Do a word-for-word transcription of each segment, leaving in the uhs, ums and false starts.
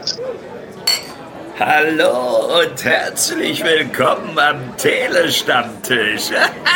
Hallo und herzlich willkommen am Telestammtisch.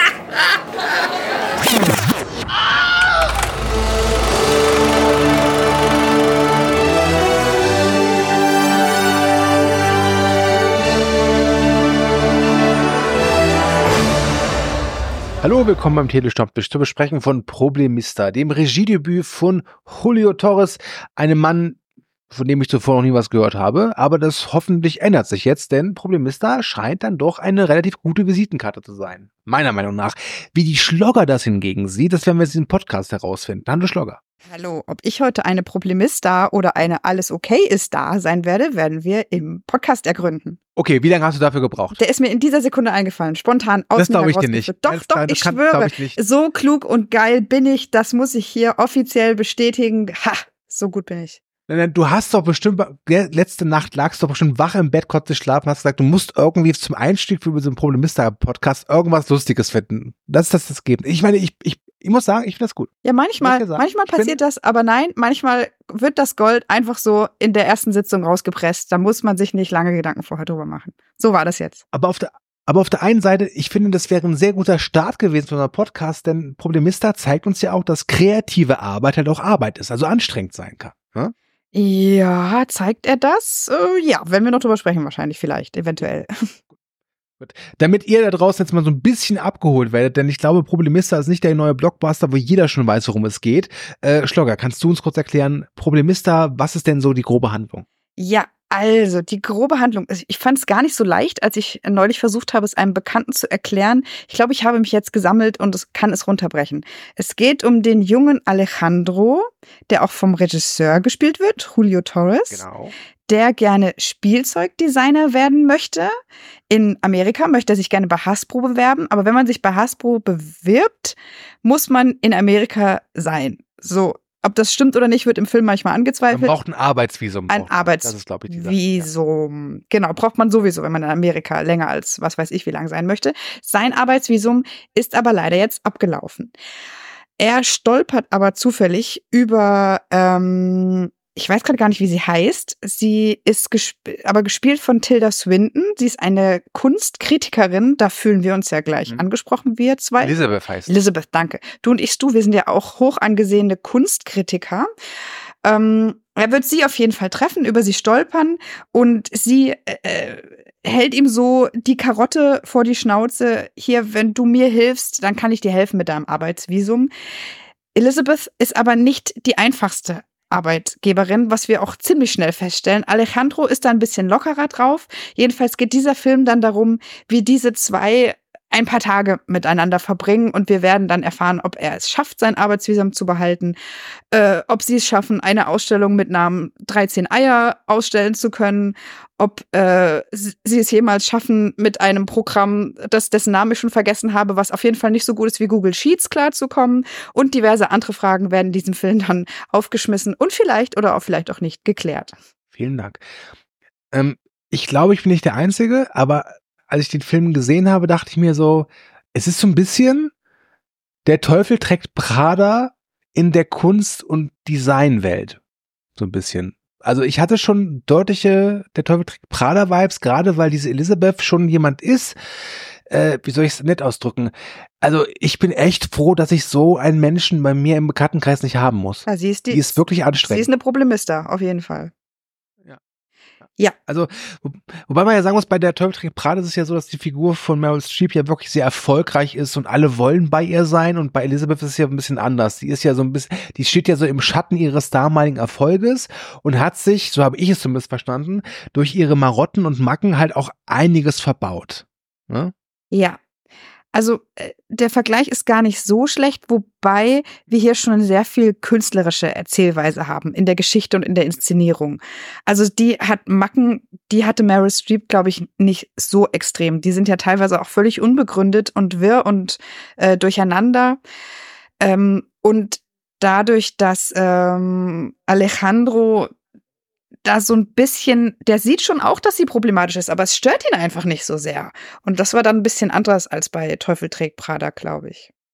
Hallo, willkommen beim Telestammtisch zur Besprechung von Problemista, dem Regiedebüt von Julio Torres, einem Mann, von dem ich zuvor noch nie was gehört habe, aber das hoffentlich ändert sich jetzt, denn Problemista scheint dann doch eine relativ gute Visitenkarte zu sein. Meiner Meinung nach. Wie die Schlogger das hingegen sieht, das werden wir in diesem Podcast herausfinden. Hallo Schlogger. Hallo, ob ich heute eine Problemista oder eine Alles okay ist da sein werde, werden wir im Podcast ergründen. Okay, wie lange hast du dafür gebraucht? Der ist mir in dieser Sekunde eingefallen, spontan aus Das mir glaube ich dir herausgegriffen. nicht. Doch, Das- doch, das ich kann- schwöre, glaub ich nicht. so klug und geil bin ich, das muss ich hier offiziell bestätigen. Ha, so gut bin ich. Nein, nein, du hast doch bestimmt, letzte Nacht lagst du doch bestimmt wach im Bett, konntest nicht schlafen, hast gesagt, du musst irgendwie zum Einstieg für diesen Problemista-Podcast irgendwas Lustiges finden. Das ist das, das Ergebnis. Ich meine, ich, ich, ich muss sagen, ich finde das gut. Ja, manchmal, gesagt, manchmal ich bin- passiert das, aber nein, manchmal wird das Gold einfach so in der ersten Sitzung rausgepresst. Da muss man sich nicht lange Gedanken vorher drüber machen. So war das jetzt. Aber auf der, aber auf der einen Seite, ich finde, das wäre ein sehr guter Start gewesen für unseren Podcast, denn Problemista zeigt uns ja auch, dass kreative Arbeit halt auch Arbeit ist, also anstrengend sein kann. Ne? Ja, zeigt er das? Äh, ja, wenn wir noch drüber sprechen, wahrscheinlich, vielleicht, eventuell. Gut. Damit ihr da draußen jetzt mal so ein bisschen abgeholt werdet, denn ich glaube, Problemista ist nicht der neue Blockbuster, wo jeder schon weiß, worum es geht. Äh, Schlogger, kannst du uns kurz erklären, Problemista, was ist denn so die grobe Handlung? Ja, also die grobe Handlung. Also ich fand es gar nicht so leicht, als ich neulich versucht habe, es einem Bekannten zu erklären. Ich glaube, ich habe mich jetzt gesammelt und es kann es runterbrechen. Es geht um den jungen Alejandro, der auch vom Regisseur gespielt wird, Julio Torres, Genau. der gerne Spielzeugdesigner werden möchte. In Amerika möchte er sich gerne bei Hasbro bewerben, aber wenn man sich bei Hasbro bewirbt, muss man in Amerika sein. So, ob das stimmt oder nicht, wird im Film manchmal Man angezweifelt. braucht ein Arbeitsvisum. Ein braucht man. Das ist, glaube ich, die Sache. Arbeitsvisum. Genau, braucht man sowieso, wenn man in Amerika länger als was weiß ich wie lang sein möchte. Sein Arbeitsvisum ist aber leider jetzt abgelaufen. Er stolpert aber zufällig über, ähm, ich weiß gerade gar nicht, wie sie heißt. Sie ist gesp- aber gespielt von Tilda Swinton. Sie ist eine Kunstkritikerin. Da fühlen wir uns ja gleich Mhm. angesprochen, wir zwei. Elizabeth heißt. Elizabeth, danke. Du und ich, du, wir sind ja auch hoch angesehene Kunstkritiker. Ähm, er wird sie auf jeden Fall treffen, über sie stolpern und sie äh, hält ihm so die Karotte vor die Schnauze. Hier, wenn du mir hilfst, dann kann ich dir helfen mit deinem Arbeitsvisum. Elizabeth ist aber nicht die einfachste Arbeitgeberin, was wir auch ziemlich schnell feststellen. Alejandro ist da ein bisschen lockerer drauf. Jedenfalls geht dieser Film dann darum, wie diese zwei ein paar Tage miteinander verbringen und wir werden dann erfahren, ob er es schafft, sein Arbeitsvisum zu behalten, äh, ob sie es schaffen, eine Ausstellung mit Namen dreizehn Eier ausstellen zu können, ob äh, sie es jemals schaffen, mit einem Programm, das dessen Namen ich schon vergessen habe, was auf jeden Fall nicht so gut ist wie Google Sheets, klarzukommen und diverse andere Fragen werden in diesem Film dann aufgeschmissen und vielleicht oder auch vielleicht auch nicht geklärt. Vielen Dank. Ähm, ich glaube, ich bin nicht der Einzige, aber als ich den Film gesehen habe, dachte ich mir so, es ist so ein bisschen, der Teufel trägt Prada in der Kunst- und Designwelt. So ein bisschen. Also ich hatte schon deutliche, der Teufel trägt Prada-Vibes, gerade weil diese Elizabeth schon jemand ist, äh, wie soll ich es nett ausdrücken? Also ich bin echt froh, dass ich so einen Menschen bei mir im Bekanntenkreis nicht haben muss. Ja, sie ist die, Die ist wirklich sie anstrengend. ist eine Problemista, auf jeden Fall. Ja. Also, wo, wobei man ja sagen muss, bei der Teufel trägt Prada ist es ja so, dass die Figur von Meryl Streep ja wirklich sehr erfolgreich ist und alle wollen bei ihr sein und bei Elizabeth ist es ja ein bisschen anders. Die ist ja so ein bisschen, die steht ja so im Schatten ihres damaligen Erfolges und hat sich, so habe ich es zumindest verstanden, durch ihre Marotten und Macken halt auch einiges verbaut. Ne? Ja. Also äh, der Vergleich ist gar nicht so schlecht, wobei wir hier schon eine sehr viel künstlerische Erzählweise haben in der Geschichte und in der Inszenierung. Also die hat Macken, die hatte Meryl Streep, glaube ich, nicht so extrem. Die sind ja teilweise auch völlig unbegründet und wirr und äh, durcheinander. Ähm, und dadurch, dass ähm, Alejandro da so ein bisschen, der sieht schon auch, dass sie problematisch ist, aber es stört ihn einfach nicht so sehr. Und das war dann ein bisschen anders als bei Teufel trägt Prada, glaube ich.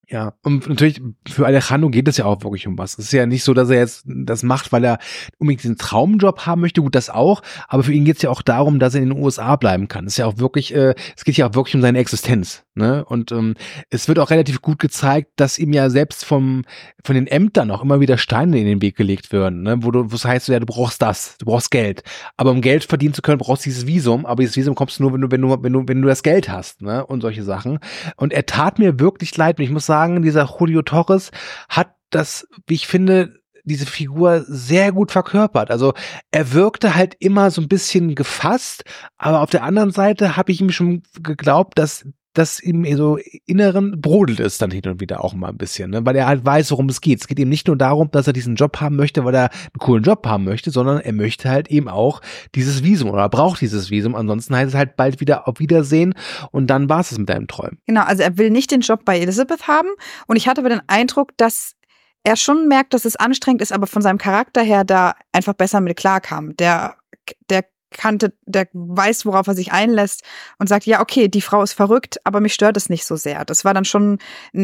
Ja, und natürlich für Alejandro geht es ja auch wirklich um was. Es ist ja nicht so, dass er jetzt das macht, weil er unbedingt diesen Traumjob haben möchte, gut, das auch, aber für ihn geht es ja auch darum, dass er in den U S A bleiben kann. Es ist ja auch wirklich, äh, es geht ja auch wirklich um seine Existenz, ne? Und ähm, es wird auch relativ gut gezeigt, dass ihm ja selbst vom von den Ämtern auch immer wieder Steine in den Weg gelegt werden, ne? Wo du, wo es heißt, ja, du brauchst das, du brauchst Geld, aber um Geld verdienen zu können, brauchst du dieses Visum, aber dieses Visum kommst du nur, wenn du, wenn du, wenn du, wenn du das Geld hast, ne? Und solche Sachen. Und er tat mir wirklich leid, und ich muss sagen, dieser Julio Torres hat das, wie ich finde, diese Figur sehr gut verkörpert. Also er wirkte halt immer so ein bisschen gefasst, aber auf der anderen Seite habe ich ihm schon geglaubt, dass das ihm so inneren brodelt ist dann hin und wieder auch mal ein bisschen, ne? Weil er halt weiß, worum es geht. Es geht ihm nicht nur darum, dass er diesen Job haben möchte, weil er einen coolen Job haben möchte, sondern er möchte halt eben auch dieses Visum oder braucht dieses Visum. Ansonsten heißt es halt bald wieder auf Wiedersehen und dann war es mit deinem Träumen. Genau, also er will nicht den Job bei Elizabeth haben und ich hatte aber den Eindruck, dass er schon merkt, dass es anstrengend ist, aber von seinem Charakter her da einfach besser mit klarkam. Der, der kannte, der weiß, worauf er sich einlässt und sagt, ja, okay, die Frau ist verrückt, aber mich stört es nicht so sehr. Das war dann schon,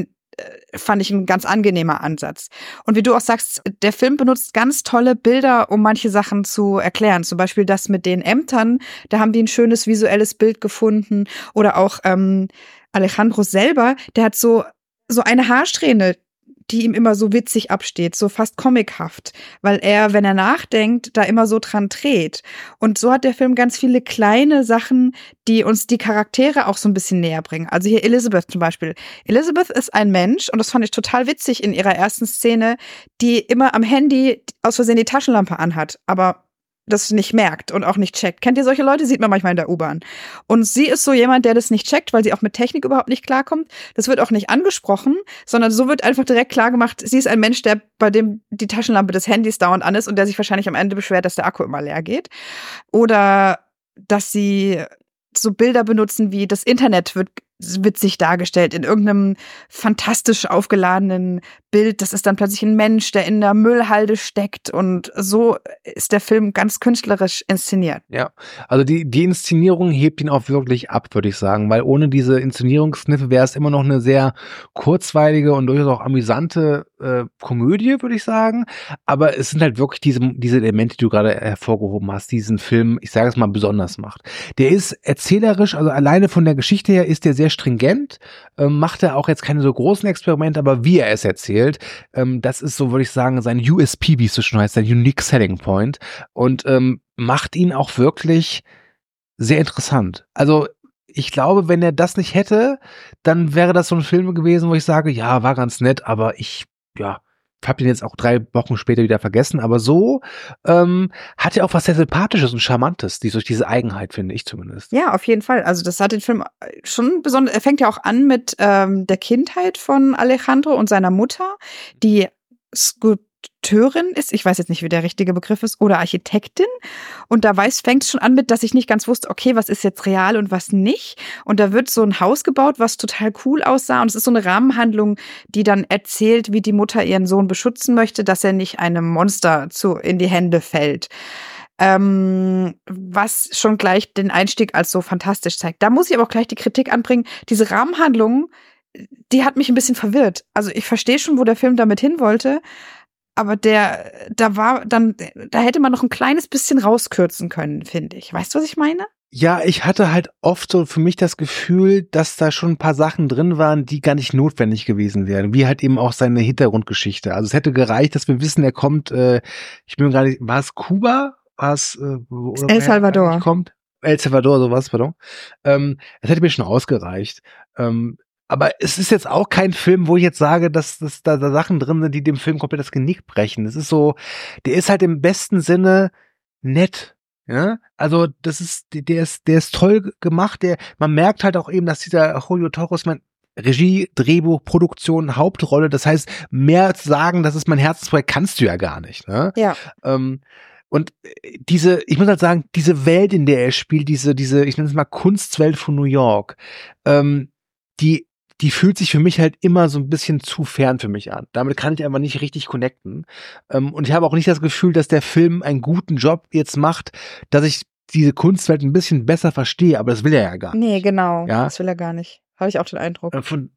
fand ich, ein ganz angenehmer Ansatz. Und wie du auch sagst, der Film benutzt ganz tolle Bilder, um manche Sachen zu erklären. Zum Beispiel das mit den Ämtern, da haben die ein schönes visuelles Bild gefunden. Oder auch ähm, Alejandro selber, der hat so, so eine Haarsträhne, die ihm immer so witzig absteht, so fast comichaft, weil er, wenn er nachdenkt, da immer so dran dreht. Und so hat der Film ganz viele kleine Sachen, die uns die Charaktere auch so ein bisschen näher bringen. Also hier Elizabeth zum Beispiel. Elizabeth ist ein Mensch, und das fand ich total witzig in ihrer ersten Szene, die immer am Handy aus Versehen die Taschenlampe anhat, aber das nicht merkt und auch nicht checkt. Kennt ihr solche Leute? Sieht man manchmal in der U-Bahn. Und sie ist so jemand, der das nicht checkt, weil sie auch mit Technik überhaupt nicht klarkommt. Das wird auch nicht angesprochen, sondern so wird einfach direkt klar gemacht, sie ist ein Mensch, der bei dem die Taschenlampe des Handys dauernd an ist und der sich wahrscheinlich am Ende beschwert, dass der Akku immer leer geht. Oder dass sie so Bilder benutzen wie das Internet wird witzig dargestellt in irgendeinem fantastisch aufgeladenen Bild. Das ist dann plötzlich ein Mensch, der in der Müllhalde steckt, und so ist der Film ganz künstlerisch inszeniert. Ja, also die, die Inszenierung hebt ihn auch wirklich ab, würde ich sagen, weil ohne diese Inszenierungskniffe wäre es immer noch eine sehr kurzweilige und durchaus auch amüsante äh, Komödie, würde ich sagen. Aber es sind halt wirklich diese, diese Elemente, die du gerade hervorgehoben hast, die diesen Film, ich sage es mal, besonders macht. Der ist erzählerisch, also alleine von der Geschichte her ist der sehr stringent, ähm, macht er auch jetzt keine so großen Experimente, aber wie er es erzählt, ähm, das ist so, würde ich sagen, sein U S P, wie es so schon heißt, sein Unique Selling Point, und ähm, macht ihn auch wirklich sehr interessant. Also ich glaube, wenn er das nicht hätte, dann wäre das so ein Film gewesen, wo ich sage, ja, war ganz nett, aber ich, ja, habe den jetzt auch drei Wochen später wieder vergessen, aber so ähm, hat er auch was sehr Sympathisches und Charmantes, die durch diese Eigenheit, finde ich zumindest. Ja, auf jeden Fall. Also das hat den Film schon besonders, er fängt ja auch an mit ähm, der Kindheit von Alejandro und seiner Mutter, die Skulpteurin ist, ich weiß jetzt nicht, wie der richtige Begriff ist, oder Architektin. Und da weiß, fängt es schon an mit, dass ich nicht ganz wusste, okay, was ist jetzt real und was nicht. Und da wird so ein Haus gebaut, was total cool aussah. Und es ist so eine Rahmenhandlung, die dann erzählt, wie die Mutter ihren Sohn beschützen möchte, dass er nicht einem Monster zu, in die Hände fällt. Ähm, was schon gleich den Einstieg als so fantastisch zeigt. Da muss ich aber auch gleich die Kritik anbringen. Diese Rahmenhandlung, die hat mich ein bisschen verwirrt. Also ich verstehe schon, wo der Film damit hin wollte, aber der, da war dann, da hätte man noch ein kleines bisschen rauskürzen können, finde ich. Weißt du, was ich meine? Ja, ich hatte halt oft so für mich das Gefühl, dass da schon ein paar Sachen drin waren, die gar nicht notwendig gewesen wären. Wie halt eben auch seine Hintergrundgeschichte. Also es hätte gereicht, dass wir wissen, er kommt, äh, ich bin gar nicht, war es Kuba? War es, äh, oder El Salvador. Kommt? El Salvador, sowas, pardon. Ähm, das hätte mir schon ausgereicht. Ähm, Aber es ist jetzt auch kein Film, wo ich jetzt sage, dass, dass da, da Sachen drin sind, die dem Film komplett das Genick brechen. Es ist so, der ist halt im besten Sinne nett. Ja, also das ist, der ist, der ist toll gemacht. Der, man merkt halt auch eben, dass dieser Julio Torres, man Regie, Drehbuch, Produktion, Hauptrolle. Das heißt, mehr als sagen, das ist mein Herzensprojekt, kannst du ja gar nicht. Ne? Ja. Ähm, Und diese, ich muss halt sagen, diese Welt, in der er spielt, diese, diese, ich nenne es mal Kunstwelt von New York, ähm, die die fühlt sich für mich halt immer so ein bisschen zu fern für mich an. Damit kann ich einfach nicht richtig connecten. Ähm, und ich habe auch nicht das Gefühl, dass der Film einen guten Job jetzt macht, dass ich diese Kunstwelt ein bisschen besser verstehe, aber das will er ja gar nicht. Nee, genau. Ja? Das will er gar nicht. Habe ich auch den Eindruck. Äh, von,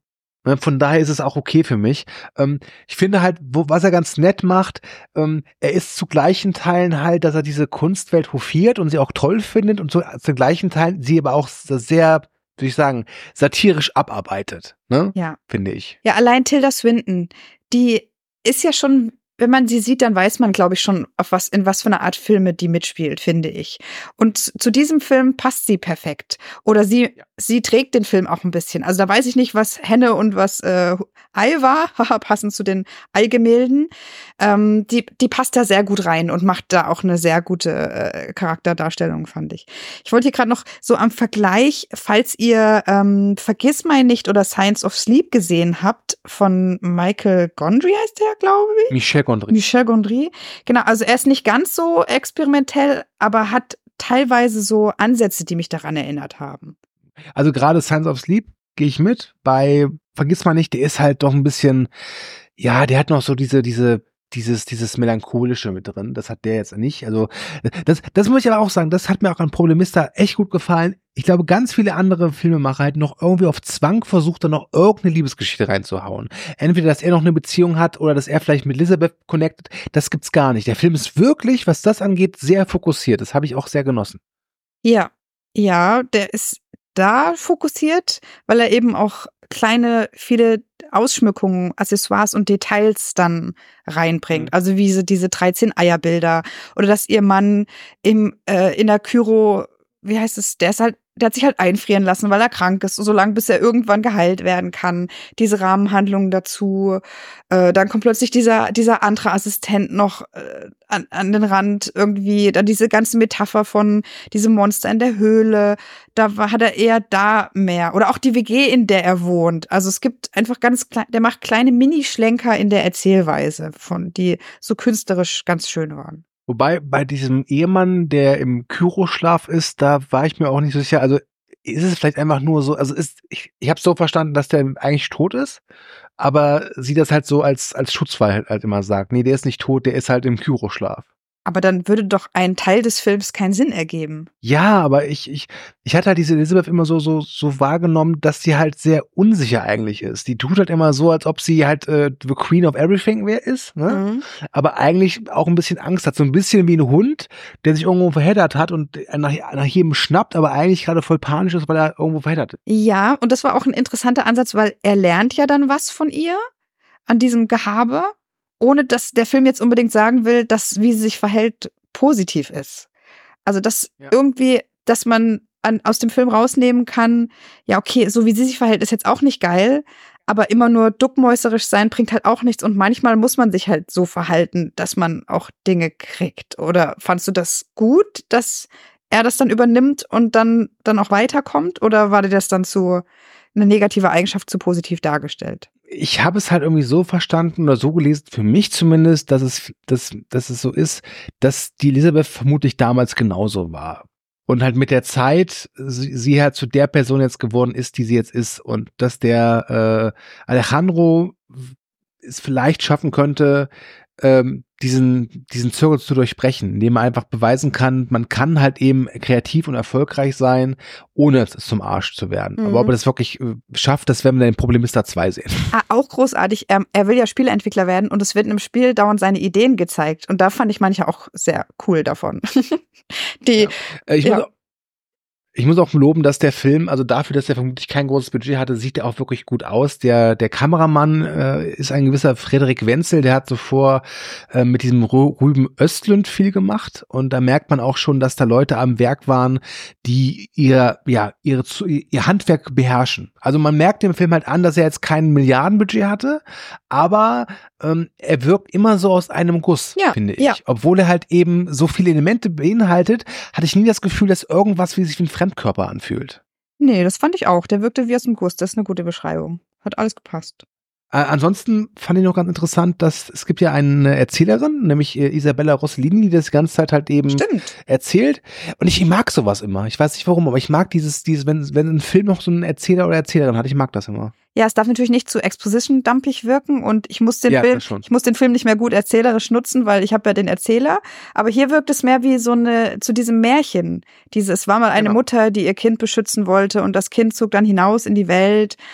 Von daher ist es auch okay für mich. Ähm, ich finde halt, wo, was er ganz nett macht, ähm, er ist zu gleichen Teilen halt, dass er diese Kunstwelt hofiert und sie auch toll findet und zu, zu gleichen Teilen sie aber auch sehr, würde ich sagen, satirisch abarbeitet, ne? Ja. Finde ich. Ja, allein Tilda Swinton, die ist ja schon, wenn man sie sieht, dann weiß man, glaube ich, schon, auf was, in was für eine Art Filme die mitspielt, finde ich. Und zu diesem Film passt sie perfekt. Oder sie, ja. sie trägt den Film auch ein bisschen. Also da weiß ich nicht, was Henne und was äh, Ei war, haha, passend zu den Eigemälden. Ähm, die, die passt da sehr gut rein und macht da auch eine sehr gute äh, Charakterdarstellung, fand ich. Ich wollte hier gerade noch so am Vergleich, falls ihr ähm, Vergissmeinnicht oder Science of Sleep gesehen habt, von Michael Gondry heißt der, glaube ich. Michel Gondry. Michel Gondry. Genau, also er ist nicht ganz so experimentell, aber hat teilweise so Ansätze, die mich daran erinnert haben. Also gerade Science of Sleep gehe ich mit. Bei Vergissmeinnicht, der ist halt doch ein bisschen, ja, der hat noch so diese, diese, dieses, dieses Melancholische mit drin. Das hat der jetzt nicht. Also, das, das muss ich aber auch sagen, das hat mir auch an Problemista echt gut gefallen. Ich glaube, ganz viele andere Filmemacher halt noch irgendwie auf Zwang versucht, da noch irgendeine Liebesgeschichte reinzuhauen. Entweder, dass er noch eine Beziehung hat oder dass er vielleicht mit Elizabeth connected. Das gibt's gar nicht. Der Film ist wirklich, was das angeht, sehr fokussiert. Das habe ich auch sehr genossen. Ja, ja, der ist da fokussiert, weil er eben auch kleine, viele Ausschmückungen, Accessoires und Details dann reinbringt. Mhm. Also wie sie diese dreizehn Eierbilder oder dass ihr Mann im äh, in der Kyro, wie heißt es, der ist halt, der hat sich halt einfrieren lassen, weil er krank ist, so lange bis er irgendwann geheilt werden kann. Diese Rahmenhandlungen dazu. Äh, dann kommt plötzlich dieser dieser andere Assistent noch äh, an, an den Rand irgendwie. Dann diese ganze Metapher von diesem Monster in der Höhle. Da war, hat er eher da mehr. Oder auch die W G, in der er wohnt. Also es gibt einfach ganz klein, der macht kleine Minischlenker in der Erzählweise, von die so künstlerisch ganz schön waren. Wobei, bei diesem Ehemann, der im Kyroschlaf ist, da war ich mir auch nicht so sicher. Also ist es vielleicht einfach nur so, also ist, ich, ich habe so verstanden, dass der eigentlich tot ist, aber sie das halt so als, als Schutzfall halt, halt immer sagt. Nee, der ist nicht tot, der ist halt im Kyroschlaf. Aber dann würde doch ein Teil des Films keinen Sinn ergeben. Ja, aber ich, ich, ich hatte halt diese Elizabeth immer so, so, so wahrgenommen, dass sie halt sehr unsicher eigentlich ist. Die tut halt immer so, als ob sie halt äh, the Queen of Everything wer ist, ne? Mhm. Aber eigentlich auch ein bisschen Angst hat. So ein bisschen wie ein Hund, der sich irgendwo verheddert hat und nach, nach jedem schnappt, aber eigentlich gerade voll panisch ist, weil er irgendwo verheddert ist. Ja, und das war auch ein interessanter Ansatz, weil er lernt ja dann was von ihr an diesem Gehabe, ohne dass der Film jetzt unbedingt sagen will, dass wie sie sich verhält positiv ist. Also dass ja. irgendwie, dass man an, aus dem Film rausnehmen kann, ja okay, so wie sie sich verhält, ist jetzt auch nicht geil, aber immer nur duckmäuserisch sein bringt halt auch nichts und manchmal muss man sich halt so verhalten, dass man auch Dinge kriegt. Oder fandst du das gut, dass er das dann übernimmt und dann, dann auch weiterkommt? Oder war dir das dann zu eine negative Eigenschaft zu positiv dargestellt? Ich habe es halt irgendwie so verstanden oder so gelesen, für mich zumindest, dass es, dass, dass es so ist, dass die Elizabeth vermutlich damals genauso war. Und halt mit der Zeit sie, sie halt zu der Person jetzt geworden ist, die sie jetzt ist. Und dass der äh, Alejandro es vielleicht schaffen könnte, ähm, diesen, diesen Zirkel zu durchbrechen, indem man einfach beweisen kann, man kann halt eben kreativ und erfolgreich sein, ohne zum Arsch zu werden. Mhm. Aber ob er das wirklich äh, schafft, das werden wir dann in Problemista zwei sehen. Ah, auch großartig. Er, er will ja Spieleentwickler werden und es wird in einem Spiel dauernd seine Ideen gezeigt. Und da fand ich manche auch sehr cool davon. Die, ja. Ich ja. muss auch Ich muss auch loben, dass der Film, also dafür, dass er vermutlich kein großes Budget hatte, sieht er auch wirklich gut aus. Der der Kameramann äh, ist ein gewisser Frederik Wenzel, der hat zuvor äh, mit diesem Ruben Östlund viel gemacht und da merkt man auch schon, dass da Leute am Werk waren, die ihr ja ihre ihr Handwerk beherrschen. Also man merkt dem Film halt an, dass er jetzt kein Milliardenbudget hatte, aber ähm, er wirkt immer so aus einem Guss, ja, finde ich. Ja. Obwohl er halt eben so viele Elemente beinhaltet, hatte ich nie das Gefühl, dass irgendwas wie sich wie ein Fremdkörper anfühlt. Nee, das fand ich auch. Der wirkte wie aus dem Guss. Das ist eine gute Beschreibung. Hat alles gepasst. Äh, ansonsten fand ich noch ganz interessant, dass es gibt ja eine Erzählerin, nämlich äh, Isabella Rossellini, die das die ganze Zeit halt eben Stimmt. erzählt. Und ich, ich mag sowas immer. Ich weiß nicht warum, aber ich mag dieses, dieses, wenn, wenn ein Film noch so einen Erzähler oder Erzählerin hat, ich mag das immer. Ja, es darf natürlich nicht zu Exposition-dumpig wirken und ich muss den ja, Film, ich muss den Film nicht mehr gut erzählerisch nutzen, weil ich habe ja den Erzähler. Aber hier wirkt es mehr wie so eine, zu diesem Märchen. Diese, es war mal eine genau. Mutter, die ihr Kind beschützen wollte und das Kind zog dann hinaus in die Welt.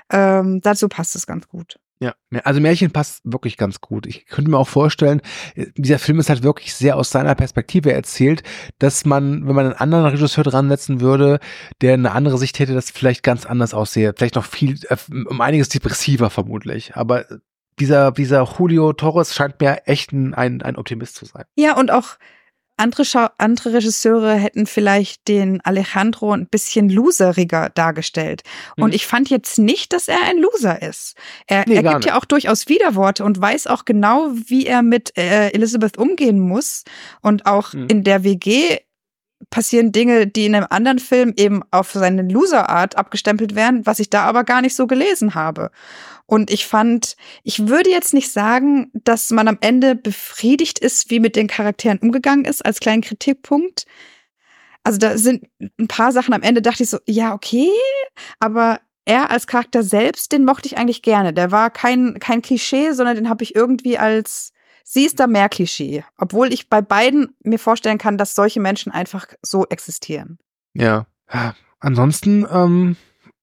Ähm, dazu passt es ganz gut. Ja, also Märchen passt wirklich ganz gut. Ich könnte mir auch vorstellen, dieser Film ist halt wirklich sehr aus seiner Perspektive erzählt, dass man, wenn man einen anderen Regisseur dran setzen würde, der eine andere Sicht hätte, das vielleicht ganz anders aussehe. Vielleicht noch viel, um einiges depressiver vermutlich. Aber dieser, dieser Julio Torres scheint mir echt ein, ein, ein Optimist zu sein. Ja, und auch Andere, Schau- andere Regisseure hätten vielleicht den Alejandro ein bisschen loseriger dargestellt. Mhm. Und ich fand jetzt nicht, dass er ein Loser ist. Er, Nee, er gar gibt nicht. ja auch durchaus Widerworte und weiß auch genau, wie er mit äh, Elizabeth umgehen muss. Und auch Mhm. in der W G passieren Dinge, die in einem anderen Film eben auf seine Loser-Art abgestempelt werden, was ich da aber gar nicht so gelesen habe. Und ich fand, ich würde jetzt nicht sagen, dass man am Ende befriedigt ist, wie mit den Charakteren umgegangen ist, als kleinen Kritikpunkt. Also da sind ein paar Sachen am Ende, dachte ich so, ja, okay, aber er als Charakter selbst, den mochte ich eigentlich gerne. Der war kein, kein Klischee, sondern den habe ich irgendwie als, sie ist da mehr Klischee. Obwohl ich bei beiden mir vorstellen kann, dass solche Menschen einfach so existieren. Ja. Ansonsten, ähm,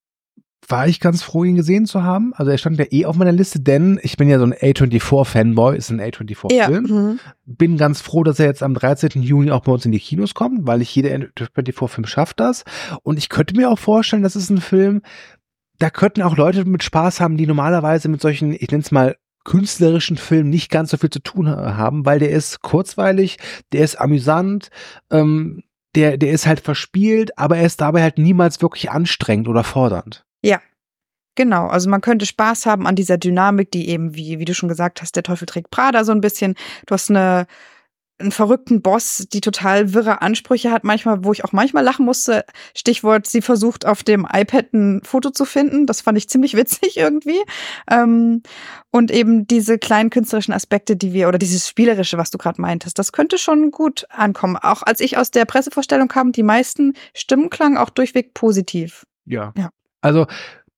war ich ganz froh, ihn gesehen zu haben. Also er stand ja eh auf meiner Liste, denn ich bin ja so ein A vierundzwanzig-Fanboy, ist ein A vierundzwanzig-Film. Ja. Mhm. Bin ganz froh, dass er jetzt am dreizehnten Juni auch bei uns in die Kinos kommt, weil nicht jeder A vierundzwanzig-Film schafft das. Und ich könnte mir auch vorstellen, das ist ein Film, da könnten auch Leute mit Spaß haben, die normalerweise mit solchen, ich nenne es mal, künstlerischen Filmen nicht ganz so viel zu tun haben, weil der ist kurzweilig, der ist amüsant, ähm, der, der ist halt verspielt, aber er ist dabei halt niemals wirklich anstrengend oder fordernd. Ja, genau. Also man könnte Spaß haben an dieser Dynamik, die eben, wie, wie du schon gesagt hast, der Teufel trägt Prada so ein bisschen. Du hast eine, einen verrückten Boss, die total wirre Ansprüche hat, manchmal, wo ich auch manchmal lachen musste. Stichwort, sie versucht auf dem iPad ein Foto zu finden. Das fand ich ziemlich witzig irgendwie. Ähm, und eben diese kleinen künstlerischen Aspekte, die wir, oder dieses Spielerische, was du gerade meintest, das könnte schon gut ankommen. Auch als ich aus der Pressevorstellung kam, die meisten Stimmen klangen auch durchweg positiv. Ja. Ja. Also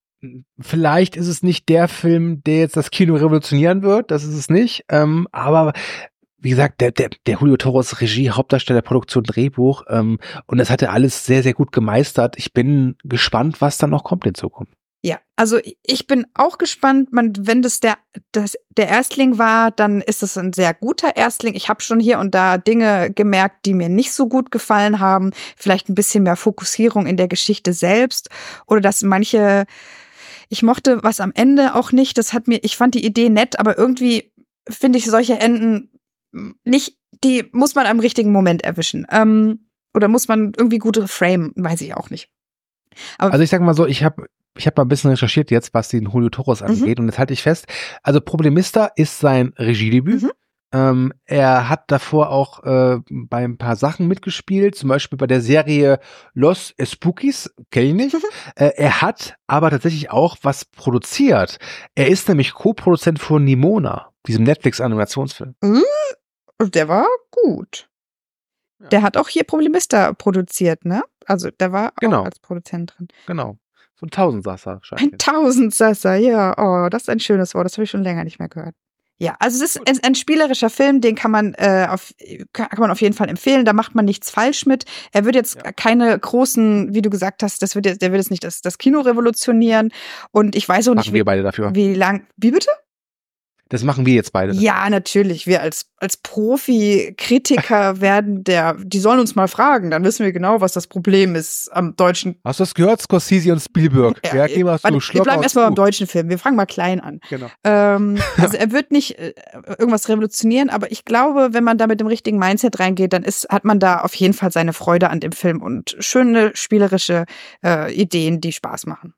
vielleicht ist es nicht der Film, der jetzt das Kino revolutionieren wird, das ist es nicht, ähm, aber wie gesagt, der, der, der Julio Torres Regie, Hauptdarsteller, Produktion, Drehbuch, ähm, und das hat er alles sehr, sehr gut gemeistert. Ich bin gespannt, was dann noch kommt in Zukunft. Ja, also ich bin auch gespannt, man, wenn das der, das der Erstling war, dann ist es ein sehr guter Erstling. Ich habe schon hier und da Dinge gemerkt, die mir nicht so gut gefallen haben. Vielleicht ein bisschen mehr Fokussierung in der Geschichte selbst oder dass manche, ich mochte was am Ende auch nicht. Das hat mir, ich fand die Idee nett, aber irgendwie finde ich solche Enden nicht, die muss man am richtigen Moment erwischen. Ähm, oder muss man irgendwie gut framen, weiß ich auch nicht. Aber also ich sag mal so, ich habe ich habe mal ein bisschen recherchiert jetzt, was den Julio Torres angeht, mhm. und jetzt halte ich fest, also Problemista ist sein Regiedebüt. Mhm. Ähm, er hat davor auch äh, bei ein paar Sachen mitgespielt, zum Beispiel bei der Serie Los Spookies, kenne ich nicht. Mhm. Äh, er hat aber tatsächlich auch was produziert. Er ist nämlich Co-Produzent von Nimona, diesem Netflix-Animationsfilm. Mhm. Der war gut. Ja. Der hat auch hier Problemista produziert, ne? Also der war genau. auch als Produzent drin. Genau. So ein Tausendsasser. Ein Tausendsasser, ja. Oh, das ist ein schönes Wort. Das habe ich schon länger nicht mehr gehört. Ja, also es ist ein, ein spielerischer Film, den kann man äh, auf kann man auf jeden Fall empfehlen. Da macht man nichts falsch mit. Er wird jetzt ja. keine großen, wie du gesagt hast, das wird jetzt, der wird jetzt nicht das, das Kino revolutionieren. Und ich weiß auch machen nicht, wir beide dafür. Wie lang. Wie bitte? Das machen wir jetzt beide. Ja, natürlich. Wir als, als Profi-Kritiker werden der, die sollen uns mal fragen, dann wissen wir genau, was das Problem ist am deutschen. Hast du das gehört, Scorsese und Spielberg? Ja, Wer geben, hast warte, du wir bleiben erstmal beim deutschen Film. Wir fangen mal klein an. Genau. Ähm, also er wird nicht äh, irgendwas revolutionieren, aber ich glaube, wenn man da mit dem richtigen Mindset reingeht, dann ist, hat man da auf jeden Fall seine Freude an dem Film und schöne spielerische äh, Ideen, die Spaß machen.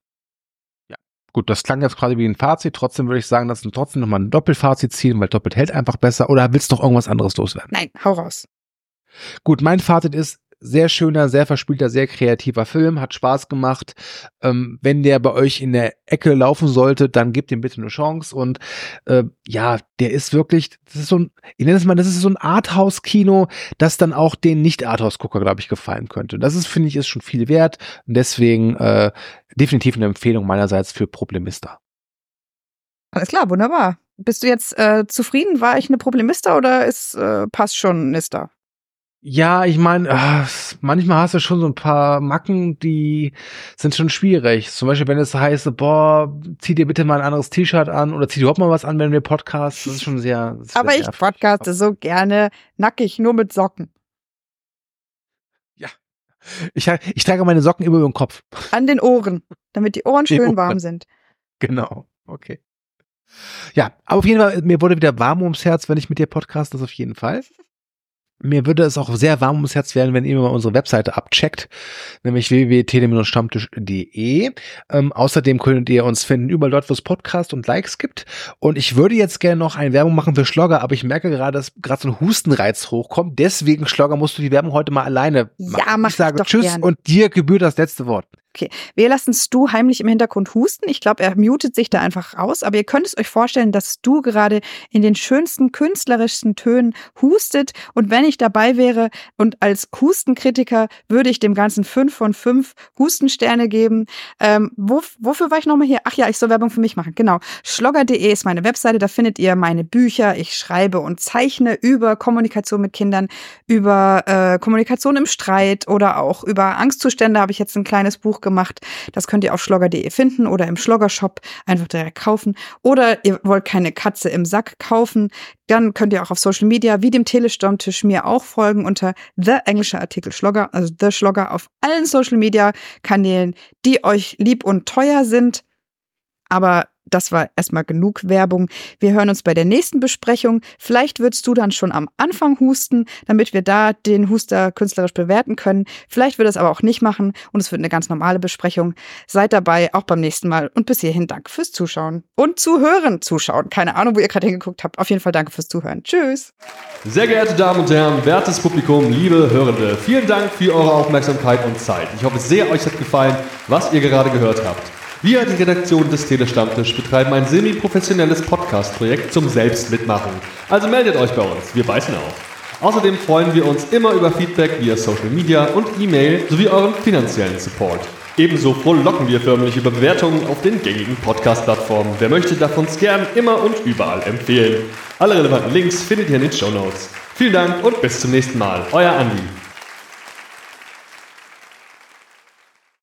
Gut, das klang jetzt quasi wie ein Fazit. Trotzdem würde ich sagen, dass wir trotzdem nochmal ein Doppelfazit ziehen, weil doppelt hält einfach besser. Oder willst du noch irgendwas anderes loswerden? Nein, hau raus. Gut, mein Fazit ist, sehr schöner, sehr verspielter, sehr kreativer Film, hat Spaß gemacht. Ähm, wenn der bei euch in der Ecke laufen sollte, dann gebt ihm bitte eine Chance. Und äh, ja, der ist wirklich, das ist so ein, ich nenne es mal, das ist so ein Arthouse-Kino, das dann auch den Nicht-Arthouse-Gucker, glaube ich, gefallen könnte. Das ist, finde ich, ist schon viel wert. Und deswegen äh, definitiv eine Empfehlung meinerseits für Problemista. Alles klar, wunderbar. Bist du jetzt äh, zufrieden? War ich eine Problemista oder ist äh, passt schon Nista? Ja, ich meine, ah, manchmal hast du schon so ein paar Macken, die sind schon schwierig. Zum Beispiel, wenn es heißt, boah, zieh dir bitte mal ein anderes T-Shirt an oder zieh dir überhaupt mal was an, wenn wir podcasten. Das ist schon sehr, sehr Aber ich nervig. podcaste so gerne nackig, nur mit Socken. Ja. Ich, ich trage meine Socken immer über den Kopf. An den Ohren, damit die Ohren Die schön Ohren. warm sind. Genau, okay. Ja, aber auf jeden Fall, mir wurde wieder warm ums Herz, wenn ich mit dir podcaste, das auf jeden Fall. Mir würde es auch sehr warm ums Herz werden, wenn ihr mal unsere Webseite abcheckt, nämlich w w w punkt tele stammtisch punkt d e. Ähm, außerdem könnt ihr uns finden überall dort, wo es Podcasts und Likes gibt. Und ich würde jetzt gerne noch eine Werbung machen für Schlogger, aber ich merke gerade, dass gerade so ein Hustenreiz hochkommt. Deswegen, Schlogger, musst du die Werbung heute mal alleine machen. Ja, mach ich sage ich doch Tschüss gerne. Und dir gebührt das letzte Wort. Okay, wir lassen Stu heimlich im Hintergrund husten. Ich glaube, er mutet sich da einfach raus. Aber ihr könnt es euch vorstellen, dass Stu gerade in den schönsten, künstlerischsten Tönen hustet. Und wenn ich dabei wäre und als Hustenkritiker, würde ich dem Ganzen fünf von fünf Hustensterne geben. Ähm, wo, wofür war ich nochmal hier? Ach ja, ich soll Werbung für mich machen. Genau. Schlogger punkt de ist meine Webseite. Da findet ihr meine Bücher. Ich schreibe und zeichne über Kommunikation mit Kindern, über äh, Kommunikation im Streit oder auch über Angstzustände habe ich jetzt ein kleines Buch gemacht. Das könnt ihr auf schlogger punkt de finden oder im Schlogger-Shop einfach direkt kaufen. Oder ihr wollt keine Katze im Sack kaufen, dann könnt ihr auch auf Social Media wie dem Telestammtisch mir auch folgen unter The englische Artikel Schlogger, also The Schlogger auf allen Social Media Kanälen, die euch lieb und teuer sind. Aber das war erstmal genug Werbung. Wir hören uns bei der nächsten Besprechung. Vielleicht würdest du dann schon am Anfang husten, damit wir da den Huster künstlerisch bewerten können. Vielleicht wird es aber auch nicht machen und es wird eine ganz normale Besprechung. Seid dabei, auch beim nächsten Mal. Und bis hierhin danke fürs Zuschauen. Und Zuhören. Zuschauen. Keine Ahnung, wo ihr gerade hingeguckt habt. Auf jeden Fall danke fürs Zuhören. Tschüss. Sehr geehrte Damen und Herren, wertes Publikum, liebe Hörende, vielen Dank für eure Aufmerksamkeit und Zeit. Ich hoffe sehr, euch hat gefallen, was ihr gerade gehört habt. Wir, die Redaktion des Telestammtisch, betreiben ein semi-professionelles Podcast-Projekt zum Selbstmitmachen. Also meldet euch bei uns, wir beißen auf. Außerdem freuen wir uns immer über Feedback via Social Media und E-Mail sowie euren finanziellen Support. Ebenso frohlocken wir förmlich über Bewertungen auf den gängigen Podcast-Plattformen. Wer möchte, darf uns gern immer und überall empfehlen. Alle relevanten Links findet ihr in den Shownotes. Vielen Dank und bis zum nächsten Mal. Euer Andi.